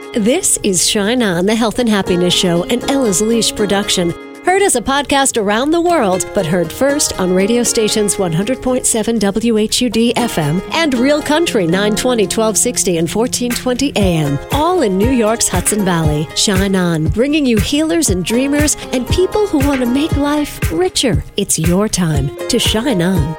This is Shine On, the Health and Happiness Show, an Ella's Leash production. Heard as a podcast around the world, but heard first on radio stations 100.7 WHUD FM and Real Country 920, 1260, and 1420 AM, all in New York's Hudson Valley. Shine On, bringing you healers and dreamers and people who want to make life richer. It's your time to shine on.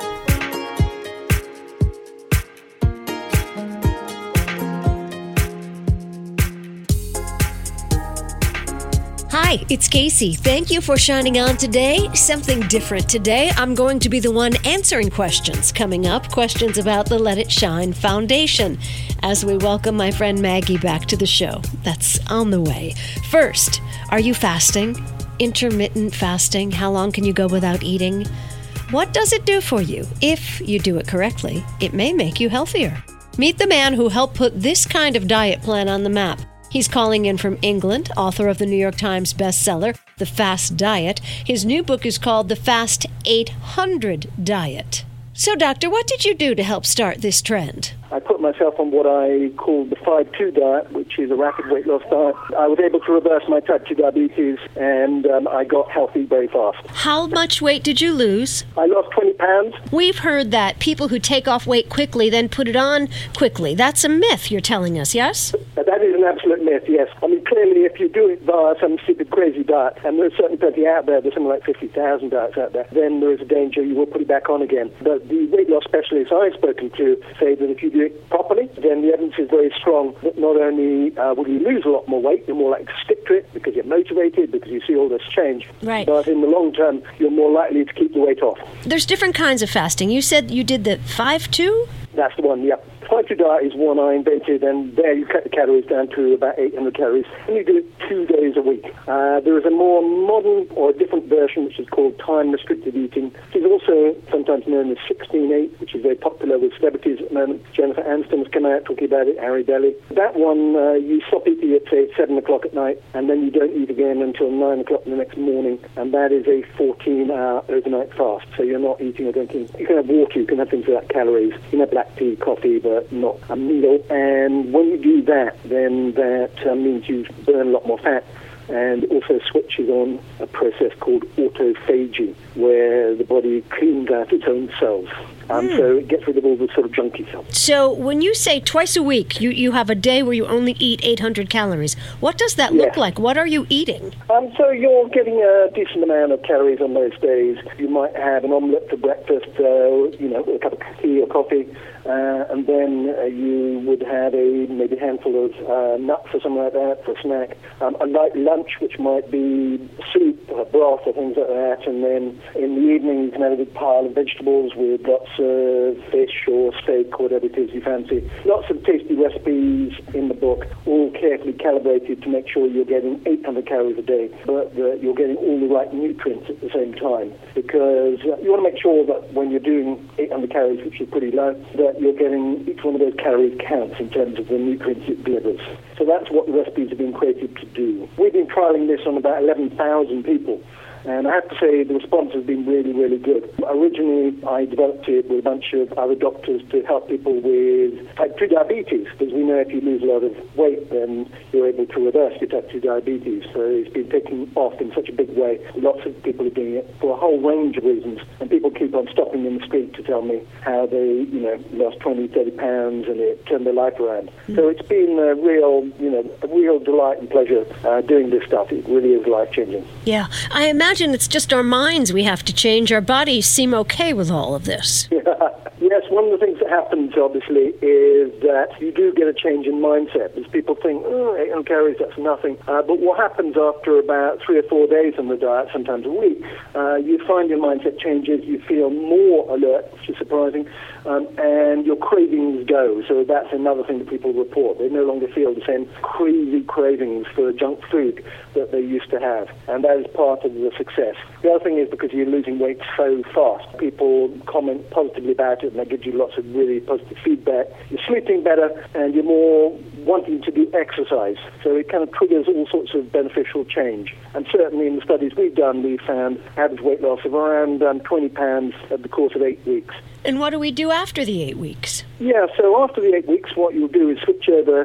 Hi, it's Casey. Thank you for shining on today. Something different today. I'm going to be the one answering questions coming up, questions about the Let It Shine Foundation, as we welcome my friend Maggie back to the show. That's on the way. First, are you fasting? Intermittent fasting? How long can you go without eating? What does it do for you? If you do it correctly, it may make you healthier. Meet the man who helped put this kind of diet plan on the map. He's calling in from England, author of the New York Times bestseller, The Fast Diet. His new book is called The Fast 800 Diet. So, Doctor, what did you do to help start this trend? I put myself on what I call the 5-2 diet, which is a rapid weight loss diet. I was able to reverse my type 2 diabetes, and I got healthy very fast. How much weight did you lose? I lost 20 pounds. We've heard that people who take off weight quickly then put it on quickly. That's a myth you're telling us, yes? That is an absolute myth, yes. I mean, clearly, if you do it via some stupid, crazy diet, and there's certainly plenty out there, there's something like 50,000 diets out there, then there is a danger you will put it back on again. But the weight loss specialists I've spoken to say that if you do it properly, then the evidence is very strong that not only will you lose a lot more weight, you're more likely to stick to it because you're motivated, because you see all this change. Right. But in the long term, you're more likely to keep the weight off. There's different kinds of fasting. You said you did the 5-2? That's the one, yeah. 5-2 diet is one I invented, and there you cut the calories down to about 800 calories, and you do it 2 days a week. There is a more modern or a different version, which is called time-restricted eating, which is also sometimes known as 16-8, which is very popular with celebrities at the moment. Jennifer Aniston has come out talking about it, Harry Belly. That one, you stop eating at, say, 7 o'clock at night, and then you don't eat again until 9 o'clock the next morning, and that is a 14-hour overnight fast. So you're not eating or drinking. You can have water, you can have things without calories, you can have black tea, coffee, but not a meal. And when you do that, then that means you burn a lot more fat, and also switches on a process called autophagy, where the body cleans out its own cells. So it gets rid of all the sort of junky cells. So when you say twice a week, you have a day where you only eat 800 calories. What does that look like? What are you eating? So you're getting a decent amount of calories on those days. You might have an omelette for breakfast, with a cup of tea or coffee, and then you would have maybe a handful of nuts or something like that for a snack. A light lunch, which might be soup or broth or things like that, and then in the evening you can have a big pile of vegetables with lots of fish or steak or whatever it is you fancy. Lots of tasty recipes in the book, all carefully calibrated to make sure you're getting 800 calories a day, but that you're getting all the right nutrients at the same time, because you want to make sure that when you're doing 800 calories, which is pretty low, that you're getting each one of those calories counts in terms of the nutrients it delivers. So that's what the recipes have been created to do. We've been trialing this on about 11,000 people. And I have to say the response has been really, really good. Originally, I developed it with a bunch of other doctors to help people with type 2 diabetes, because we know if you lose a lot of weight, then you're able to reverse your type 2 diabetes. So it's been taken off in such a big way. Lots of people are doing it for a whole range of reasons. And people keep on stopping in the street to tell me how they, lost 20, 30 pounds and it turned their life around. So it's been a real delight and pleasure doing this stuff. It really is life-changing. Yeah. I imagine it's just our minds we have to change. Our bodies seem okay with all of this. Yes, one of the things that happens, obviously, is that you do get a change in mindset. As people think, 800 calories, that's nothing. But what happens after about 3 or 4 days on the diet, sometimes a week, you find your mindset changes, you feel more alert, which is surprising, and your cravings go. So that's another thing that people report. They no longer feel the same crazy cravings for junk food that they used to have. And that is part of the success. The other thing is because you're losing weight so fast, people comment positively about it, and that gives you lots of really positive feedback. You're sleeping better, and you're more wanting to do exercise. So it kind of triggers all sorts of beneficial change. And certainly in the studies we've done, we found average weight loss of around 20 pounds over the course of 8 weeks. And what do we do after the 8 weeks? Yeah, so after the 8 weeks, what you'll do is switch over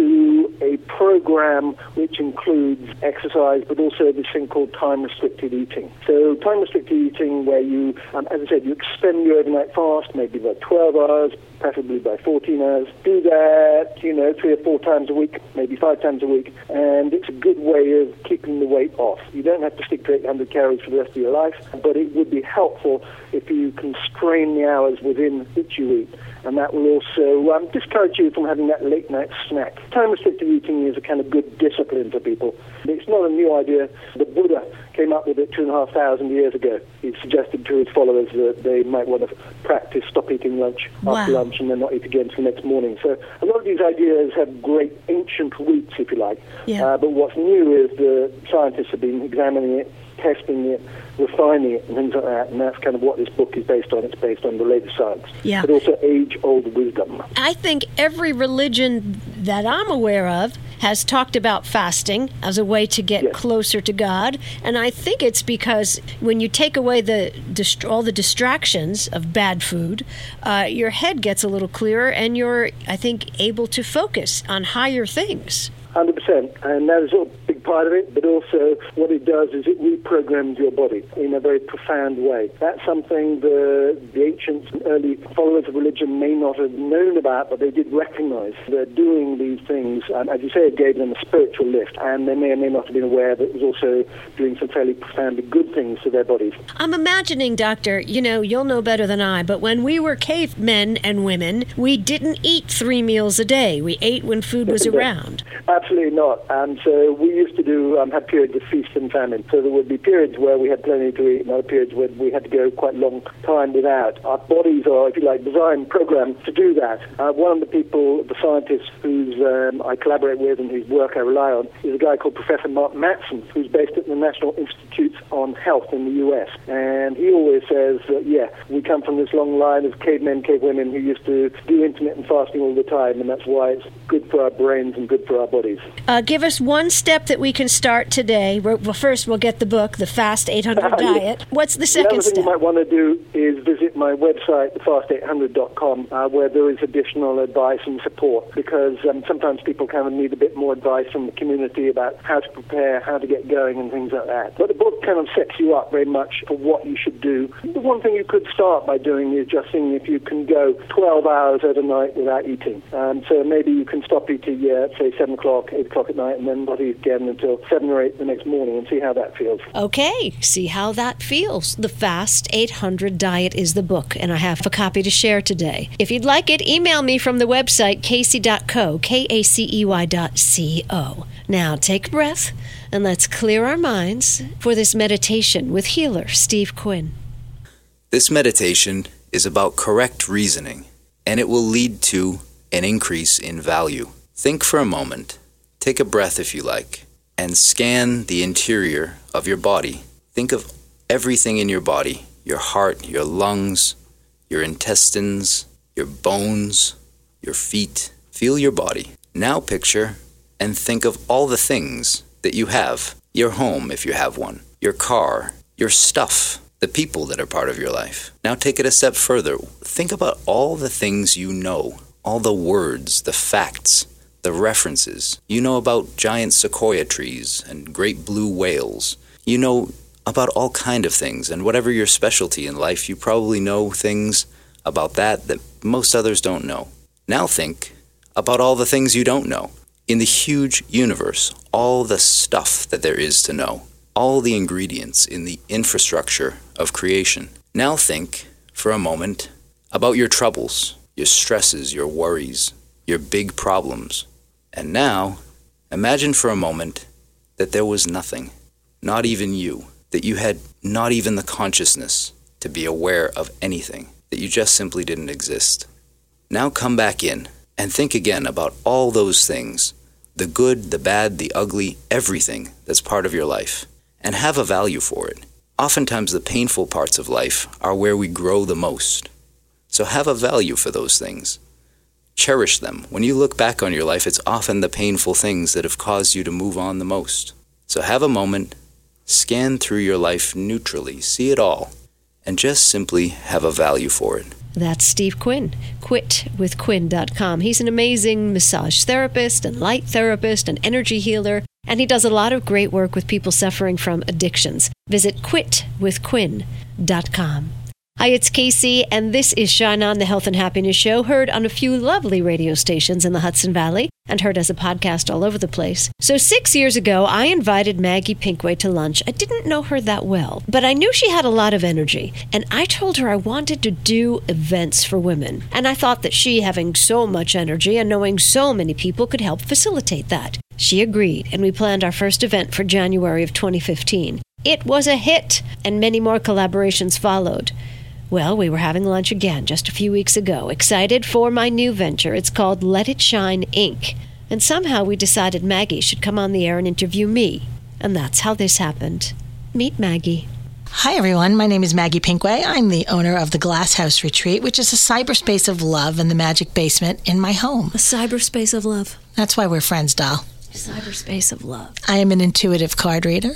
to a program which includes exercise, but also this thing called time-restricted eating. So time-restricted eating, where you, as I said, you extend your overnight fast, maybe by 12 hours, preferably by 14 hours. Do that, 3 or 4 times a week, maybe 5 times a week, and it's a good way of keeping the weight off. You don't have to stick to 800 calories for the rest of your life, but it would be helpful if you constrain the hours within which you eat. And that will also discourage you from having that late-night snack. Time-restricted eating is a kind of good discipline for people. It's not a new idea. The Buddha came up with it 2,500 years ago. He suggested to his followers that they might want to practice stop eating lunch after lunch and then not eat again until the next morning. So a lot of these ideas have great ancient roots, if you like. Yeah. But what's new is the scientists have been examining it, testing it, refining it, and things like that, and that's kind of what this book is based on. It's based on the latest science, but also age-old wisdom. I think every religion that I'm aware of has talked about fasting as a way to get closer to God, and I think it's because when you take away all the distractions of bad food, your head gets a little clearer, and you're, I think, able to focus on higher things. 100%, and that is a big part of it, but also what it does is it reprograms your body in a very profound way. That's something the ancients and early followers of religion may not have known about, but they did recognize that doing these things, as you say, it gave them a spiritual lift, and they may or may not have been aware that it was also doing some fairly profoundly good things to their bodies. I'm imagining, Doctor, you'll know better than I, but when we were cavemen and women, we didn't eat 3 meals a day. We ate when food was around. Absolutely not. So we used to have periods of feast and famine. So there would be periods where we had plenty to eat and other periods where we had to go quite a long time without. Our bodies are, if you like, designed, programmed to do that. One of the people, the scientists whose I collaborate with and whose work I rely on, is a guy called Professor Mark Mattson, who's based at the National Institutes on Health in the U.S. And he always says that, we come from this long line of cavemen, cavewomen who used to do intermittent fasting all the time, and that's why it's good for our brains and good for our bodies. Give us one step that we can start today. Well, first we'll get the book, The Fast 800 Diet. What's the second step? The other thing you might want to do is visit my website, thefast800.com, where there is additional advice and support, because sometimes people kind of need a bit more advice from the community about how to prepare, how to get going, and things like that. But the book kind of sets you up very much for what you should do. The one thing you could start by doing is just seeing if you can go 12 hours overnight without eating. So maybe you can stop eating, say 7 o'clock, 8 o'clock at night, and then not eat again until 7 or 8 the next morning, and see how that feels. Okay, see how that feels. The Fast 800 Diet is the book, and I have a copy to share today. If you'd like it, email me from the website casey.co, KACEY.co. Now take a breath, and let's clear our minds for this meditation with healer Steve Quinn. This meditation is about correct reasoning, and it will lead to an increase in value. Think for a moment, take a breath if you like, and scan the interior of your body. Think of everything in your body, your heart, your lungs, your intestines, your bones, your feet. Feel your body. Now picture and think of all the things that you have. Your home, if you have one, your car, your stuff, the people that are part of your life. Now take it a step further. Think about all the things you know, all the words, the facts, the references. You know about giant sequoia trees and great blue whales. You know about all kind of things, and whatever your specialty in life, you probably know things about that most others don't know. Now think about all the things you don't know. In the huge universe, all the stuff that there is to know, all the ingredients in the infrastructure of creation. Now think, for a moment, about your troubles, your stresses, your worries, your big problems. And now, imagine for a moment that there was nothing, not even you, that you had not even the consciousness to be aware of anything, that you just simply didn't exist. Now come back in and think again about all those things, the good, the bad, the ugly, everything that's part of your life, and have a value for it. Oftentimes the painful parts of life are where we grow the most. So have a value for those things. Cherish them. When you look back on your life, it's often the painful things that have caused you to move on the most. So have a moment, scan through your life neutrally, see it all, and just simply have a value for it. That's Steve Quinn, quitwithquinn.com. He's an amazing massage therapist and light therapist and energy healer, and he does a lot of great work with people suffering from addictions. Visit quitwithquinn.com. Hi, it's Casey, and this is Shine On, the Health and Happiness Show, heard on a few lovely radio stations in the Hudson Valley and heard as a podcast all over the place. So 6 years ago, I invited Maggie Pinkway to lunch. I didn't know her that well, but I knew she had a lot of energy, and I told her I wanted to do events for women. And I thought that she, having so much energy and knowing so many people, could help facilitate that. She agreed, and we planned our first event for January of 2015. It was a hit, and many more collaborations followed. Well, we were having lunch again just a few weeks ago, excited for my new venture. It's called Let It Shine, Inc. And somehow we decided Maggie should come on the air and interview me. And that's how this happened. Meet Maggie. Hi, everyone. My name is Maggie Pinkway. I'm the owner of the Glass House Retreat, which is a cyberspace of love in the magic basement in my home. A cyberspace of love. That's why we're friends, doll. Cyberspace of love. I am an intuitive card reader.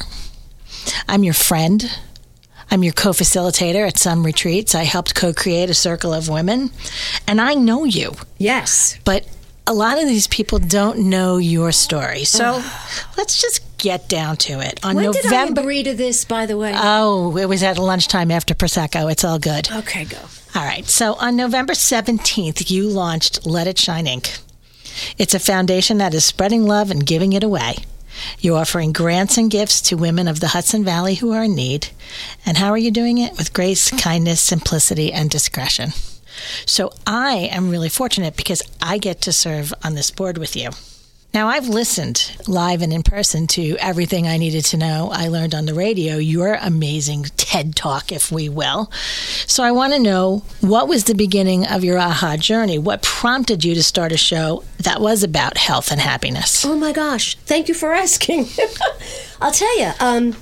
I'm your friend. I'm your co-facilitator at some retreats. I helped co-create a circle of women. And I know you. Yes. But a lot of these people don't know your story. So let's just get down to it. When did I agree to this, by the way? Oh, it was at lunchtime after Prosecco. It's all good. Okay, go. All right. So on November 17th, you launched Let It Shine, Inc. It's a foundation that is spreading love and giving it away. You're offering grants and gifts to women of the Hudson Valley who are in need. And how are you doing it? With grace, kindness, simplicity, and discretion. So I am really fortunate because I get to serve on this board with you. Now, I've listened live and in person to everything I needed to know. I learned on the radio, your amazing TED Talk, if we will. So I want to know, what was the beginning of your aha journey? What prompted you to start a show that was about health and happiness? Oh, my gosh. Thank you for asking. I'll tell you,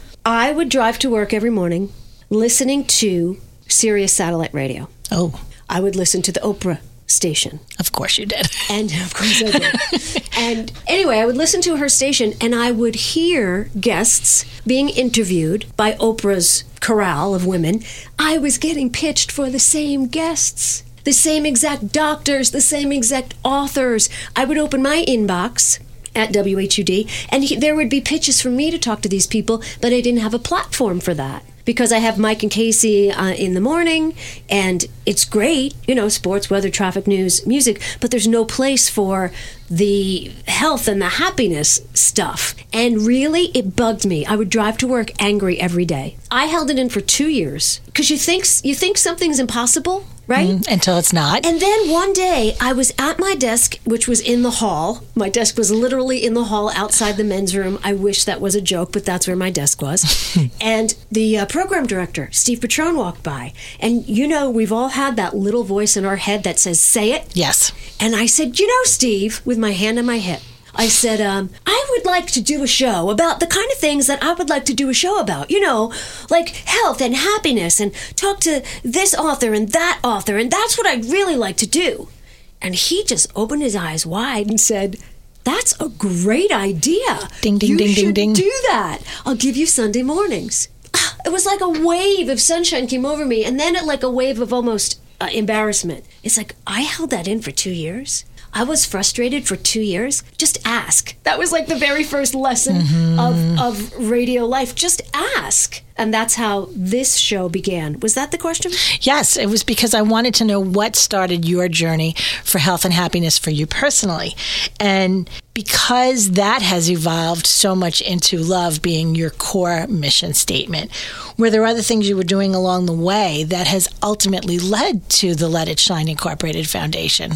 I would drive to work every morning listening to Sirius Satellite Radio. Oh. I would listen to the Oprah station. Of course you did. And of course I did. And anyway, I would listen to her station and I would hear guests being interviewed by Oprah's corral of women. I was getting pitched for the same guests, the same exact doctors, the same exact authors. I would open my inbox at WHUD and there would be pitches for me to talk to these people, but I didn't have a platform for that. Because I have Mike and Casey in the morning, and it's great, sports, weather, traffic, news, music, but there's no place for the health and the happiness stuff. And really, it bugged me. I would drive to work angry every day. I held it in for 2 years, because you think something's impossible, right? Until it's not. And then one day, I was at my desk, which was in the hall. My desk was literally in the hall outside the men's room. I wish that was a joke, but that's where my desk was. And the program director, Steve Petrone, walked by. And we've all had that little voice in our head that says, say it. Yes. And I said, Steve, with my hand on my hip, I said, I would like to do a show about the kind of things that I would like to do a show about, like health and happiness, and talk to this author and that author, and that's what I'd really like to do. And he just opened his eyes wide and said, that's a great idea. Ding, ding, ding, ding, ding. You should do that. I'll give you Sunday mornings. It was like a wave of sunshine came over me, and then like a wave of almost embarrassment. It's like, I held that in for 2 years. I was frustrated for 2 years. Just ask. That was like the very first lesson of radio life. Just ask. And that's how this show began. Was that the question? Yes, it was because I wanted to know what started your journey for health and happiness for you personally. And because that has evolved so much into love being your core mission statement, were there other things you were doing along the way that has ultimately led to the Let It Shine Incorporated Foundation?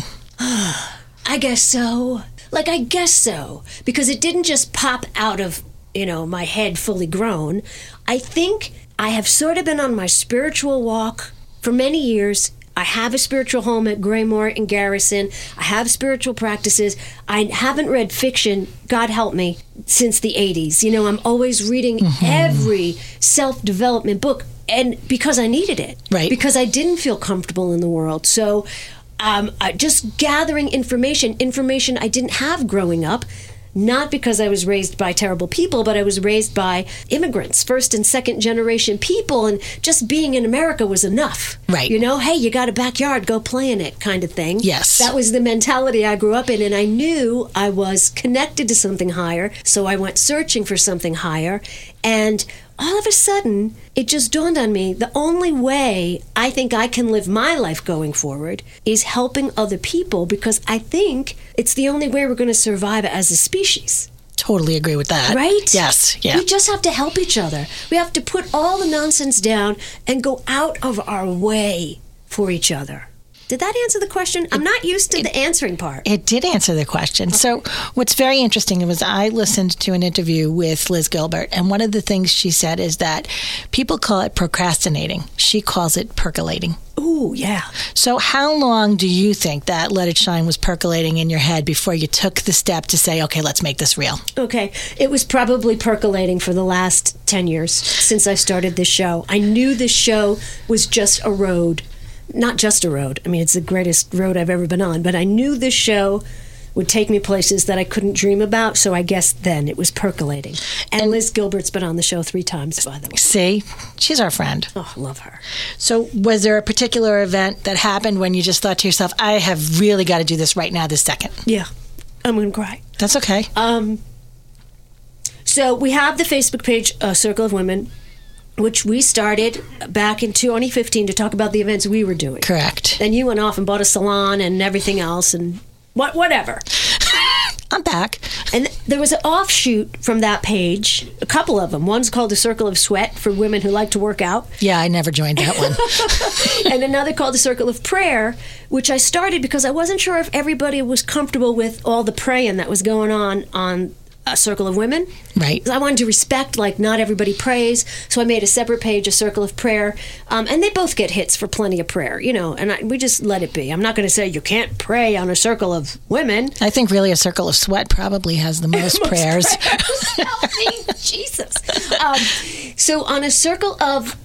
I guess so. I guess so. Because it didn't just pop out of, my head fully grown. I think I have sort of been on my spiritual walk for many years. I have a spiritual home at Graymore in Garrison. I have spiritual practices. I haven't read fiction, God help me, since the 80s. I'm always reading every self-development book, and because I needed it. Right. Because I didn't feel comfortable in the world. So just gathering information I didn't have growing up, not because I was raised by terrible people, but I was raised by immigrants, first and second generation people, and just being in America was enough. Right. You know, hey, you got a backyard, go play in it kind of thing. Yes. That was the mentality I grew up in, and I knew I was connected to something higher, so I went searching for something higher, and all of a sudden, it just dawned on me, the only way I think I can live my life going forward is helping other people, because I think it's the only way we're going to survive as a species. Totally agree with that. Right? Yes. Yeah. We just have to help each other. We have to put all the nonsense down and go out of our way for each other. Did that answer the question? I'm not used to the answering part. It did answer the question. Okay. So what's very interesting was I listened to an interview with Liz Gilbert, and one of the things she said is that people call it procrastinating. She calls it percolating. Ooh, yeah. So how long do you think that Let It Shine was percolating in your head before you took the step to say, okay, let's make this real? Okay. It was probably percolating for the last 10 years since I started this show. I knew this show was just a road. Not just a road. I mean, it's the greatest road I've ever been on. But I knew this show would take me places that I couldn't dream about. So I guess then it was percolating. And Liz Gilbert's been on the show 3 times, by the way. See? She's our friend. Oh, love her. So was there a particular event that happened when you just thought to yourself, I have really got to do this right now, this second? Yeah. I'm going to cry. That's okay. So we have the Facebook page, Circle of Women, which we started back in 2015 to talk about the events we were doing. Correct. Then you went off and bought a salon and everything else and whatever. I'm back. And there was an offshoot from that page, a couple of them. One's called the Circle of Sweat for women who like to work out. Yeah, I never joined that one. And another called the Circle of Prayer, which I started because I wasn't sure if everybody was comfortable with all the praying that was going on a Circle of Women. Right. I wanted to respect, like, not everybody prays, so I made a separate page, a Circle of Prayer, and they both get hits for plenty of prayer, you know, and we just let it be. I'm not going to say you can't pray on a Circle of Women. I think really a Circle of Sweat probably has the most prayers. Help me, Jesus. So on a Circle of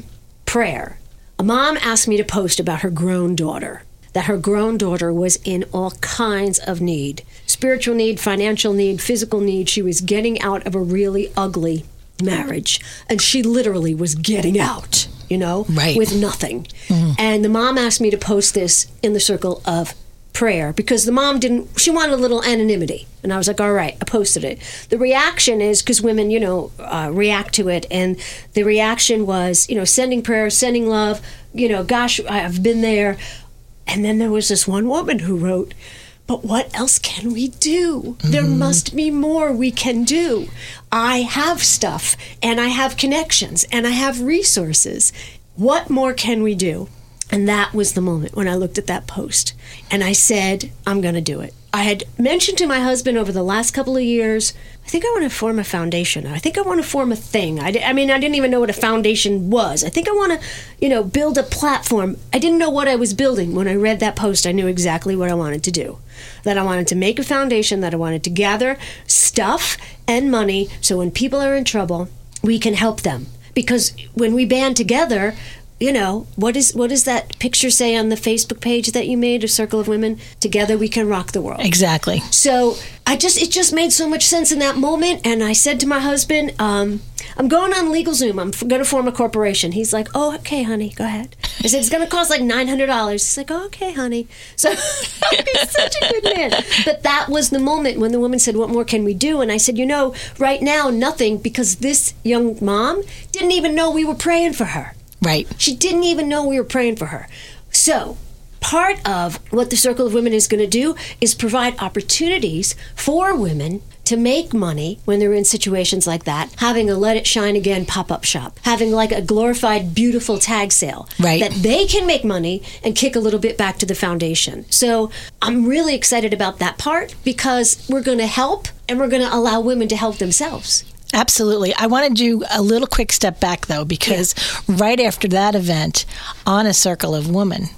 Prayer, a mom asked me to post about her grown daughter, that her grown daughter was in all kinds of need. Spiritual need, financial need, physical need. She was getting out of a really ugly marriage. And she literally was getting out, you know, right, with nothing. Mm-hmm. And the mom asked me to post this in the Circle of Prayer because the mom she wanted a little anonymity. And I was like, all right, I posted it. The reaction is, because women, you know, react to it. And the reaction was, you know, sending prayers, sending love, you know, gosh, I've been there. And then there was this one woman who wrote, but what else can we do? Mm-hmm. There must be more we can do. I have stuff, and I have connections, and I have resources. What more can we do? And that was the moment when I looked at that post, and I said, I'm going to do it. I had mentioned to my husband over the last couple of years, I think I want to form a foundation. I think I want to form a thing. I mean, I didn't even know what a foundation was. I think I want to, you know, build a platform. I didn't know what I was building. When I read that post, I knew exactly what I wanted to do. That I wanted to make a foundation, that I wanted to gather stuff and money so when people are in trouble, we can help them. Because when we band together, you know, what does that picture say on the Facebook page that you made, a Circle of Women? Together we can rock the world. Exactly. So it just made so much sense in that moment. And I said to my husband, I'm going on LegalZoom. I'm going to form a corporation. He's like, oh, okay, honey, go ahead. I said, it's going to cost like $900. He's like, oh, okay, honey. So he's such a good man. But that was the moment when the woman said, what more can we do? And I said, you know, right now, nothing, because this young mom didn't even know we were praying for her. Right. She didn't even know we were praying for her. So part of what the Circle of Women is going to do is provide opportunities for women to make money when they're in situations like that, having a Let It Shine Again pop-up shop, having like a glorified, beautiful tag sale, right, that they can make money and kick a little bit back to the foundation. So I'm really excited about that part because we're going to help and we're going to allow women to help themselves. Absolutely. I want to do a little quick step back, though, because right after that event on a Circle of Women,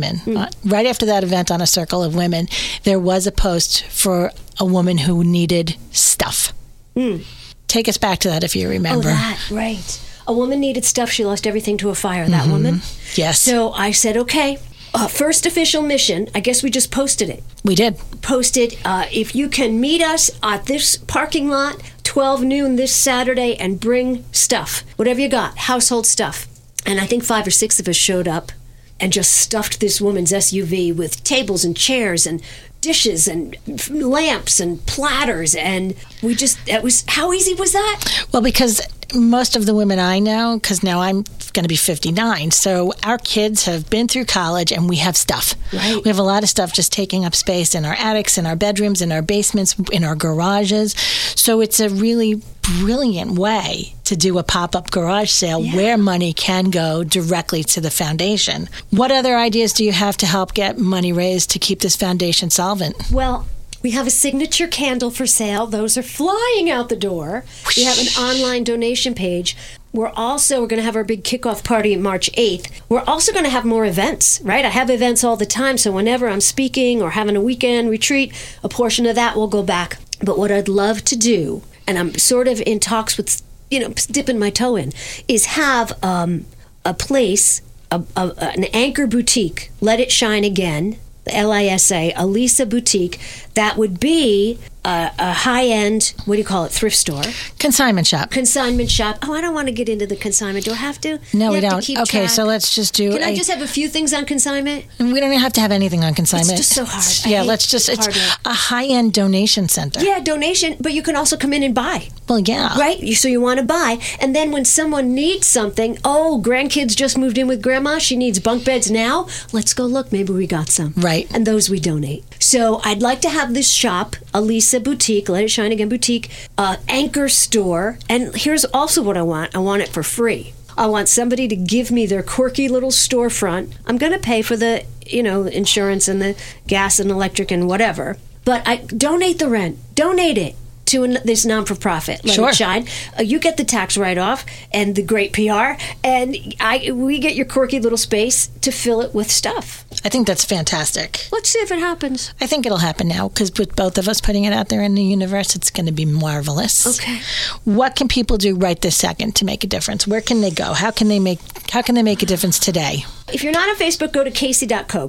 right after that event on a Circle of Women, there was a post for a woman who needed stuff. Take us back to that if you remember. Oh, that, right. A woman needed stuff. She lost everything to a fire, that woman. Yes. So I said, okay, First official mission, I guess we just posted it. We did. Posted, if you can meet us at this parking lot, 12 noon this Saturday, and bring stuff, whatever you got, household stuff. And I think 5 or 6 of us showed up and just stuffed this woman's SUV with tables and chairs and dishes and lamps and platters, and how easy was that? Well, because most of the women I know, because now I'm going to be 59, so our kids have been through college and we have stuff. Right. We have a lot of stuff just taking up space in our attics, in our bedrooms, in our basements, in our garages. So it's a really brilliant way to do a pop-up garage sale where money can go directly to the foundation. What other ideas do you have to help get money raised to keep this foundation solvent? Well, we have a signature candle for sale. Those are flying out the door. We have an online donation page. We're going to have our big kickoff party March 8th. We're also going to have more events, right? I have events all the time, so whenever I'm speaking or having a weekend retreat, a portion of that will go back. But what I'd love to do, and I'm sort of in talks with, dipping my toe in, is have a place, an anchor boutique, Let It Shine Again, LISA, Alisa Boutique, that would be a high-end, thrift store? Consignment shop. Oh, I don't want to get into the consignment. Do I have to? No, we don't. Okay, so let's just do... Can I just have a few things on consignment? We don't have to have anything on consignment. It's just so hard. It's a high-end donation center. Yeah, donation, but you can also come in and buy. Well, yeah. Right? So you want to buy, and then when someone needs something, grandkids just moved in with grandma, she needs bunk beds now, let's go look, maybe we got some. Right. And those we donate. So I'd like to have this shop, Alisa Boutique, Let It Shine Again Boutique, anchor store, and here's also what I want it for free. I want somebody to give me their quirky little storefront. I'm going to pay for the, insurance and the gas and electric and whatever, but I donate the rent, donate it to this non-for-profit, Let It Shine. You get the tax write-off and the great PR, and we get your quirky little space to fill it with stuff. I think that's fantastic. Let's see if it happens. I think it'll happen now, because with both of us putting it out there in the universe, it's going to be marvelous. Okay. What can people do right this second to make a difference? Where can they go? How can they make a difference today? If you're not on Facebook, go to Casey.co,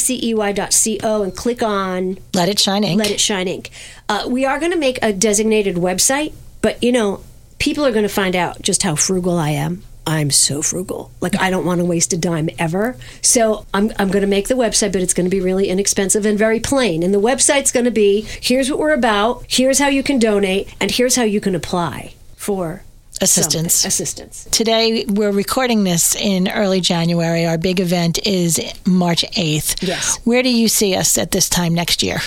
KACEY.co, and click on Let It Shine Inc. Let It Shine Inc. We are going to make a designated website, but people are going to find out just how frugal I am. I'm so frugal. I don't want to waste a dime ever. So I'm going to make the website, but it's going to be really inexpensive and very plain. And the website's going to be, here's what we're about, here's how you can donate, and here's how you can apply for assistance. Today, we're recording this in early January. Our big event is March 8th. Yes. Where do you see us at this time next year?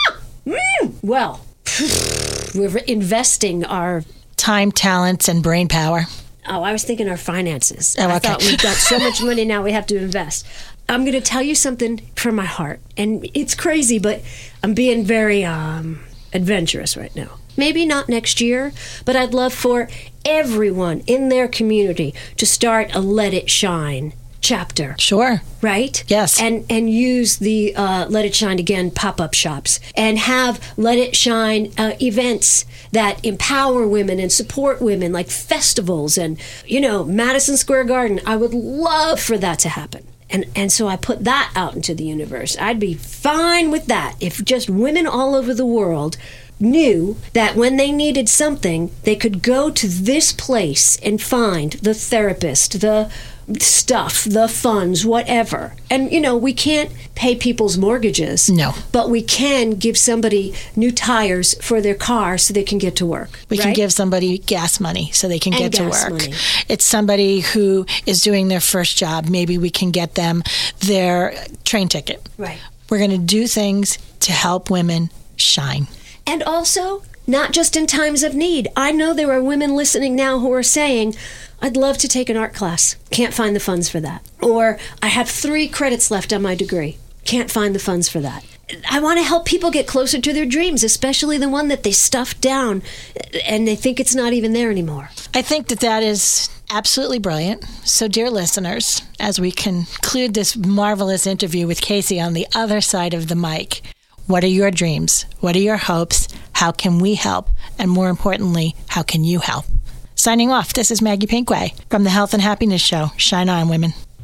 Well, we're investing our time, talents, and brain power. Oh, I was thinking our finances. Oh, okay. I thought we've got so much money now we have to invest. I'm going to tell you something from my heart. And it's crazy, but I'm being very adventurous right now. Maybe not next year, but I'd love for everyone in their community to start a Let It Shine chapter. Sure. Right? Yes. And use the Let It Shine Again pop-up shops and have Let It Shine events that empower women and support women, like festivals and, Madison Square Garden. I would love for that to happen. And so I put that out into the universe. I'd be fine with that if just women all over the world knew that when they needed something, they could go to this place and find the therapist, the stuff, the funds, whatever. And, we can't pay people's mortgages. No. But we can give somebody new tires for their car so they can get to work. We can give somebody gas money so they can get to work. Money. It's somebody who is doing their first job. Maybe we can get them their train ticket. Right. We're going to do things to help women shine. And also, not just in times of need. I know there are women listening now who are saying, I'd love to take an art class. Can't find the funds for that. Or I have 3 credits left on my degree. Can't find the funds for that. I want to help people get closer to their dreams, especially the one that they stuffed down and they think it's not even there anymore. I think that is absolutely brilliant. So, dear listeners, as we conclude this marvelous interview with Casey on the other side of the mic, what are your dreams? What are your hopes? How can we help? And more importantly, how can you help? Signing off, this is Maggie Pinkway from the Health and Happiness Show. Shine on, women.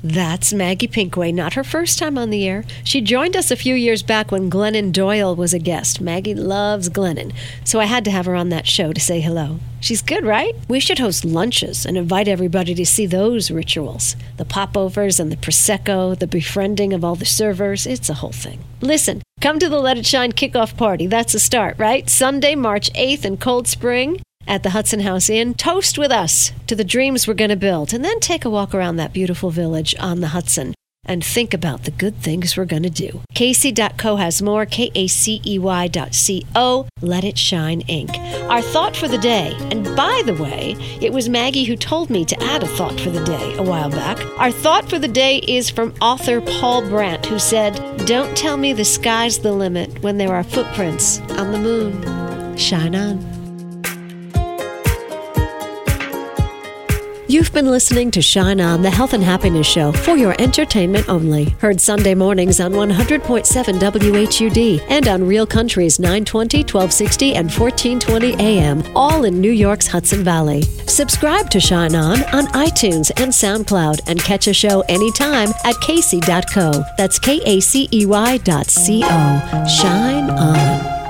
That's Maggie Pinkway, not her first time on the air. She joined us a few years back when Glennon Doyle was a guest. Maggie loves Glennon, so I had to have her on that show to say hello. She's good, right? We should host lunches and invite everybody to see those rituals. The popovers and the Prosecco, the befriending of all the servers. It's a whole thing. Listen, come to the Let It Shine kickoff party. That's a start, right? Sunday, March 8th in Cold Spring at the Hudson House Inn. Toast with us to the dreams we're going to build, and then take a walk around that beautiful village on the Hudson and think about the good things we're going to do. Casey.co has more, KACEY.co, Let It Shine, Inc. Our thought for the day, and by the way, it was Maggie who told me to add a thought for the day a while back. Our thought for the day is from author Paul Brandt, who said, "Don't tell me the sky's the limit when there are footprints on the moon. Shine on." You've been listening to Shine On, the health and happiness show for your entertainment only. Heard Sunday mornings on 100.7 WHUD and on Real Country's 920, 1260, and 1420 AM, all in New York's Hudson Valley. Subscribe to Shine On iTunes and SoundCloud, and catch a show anytime at Casey.co. That's KACEY.co. Shine On.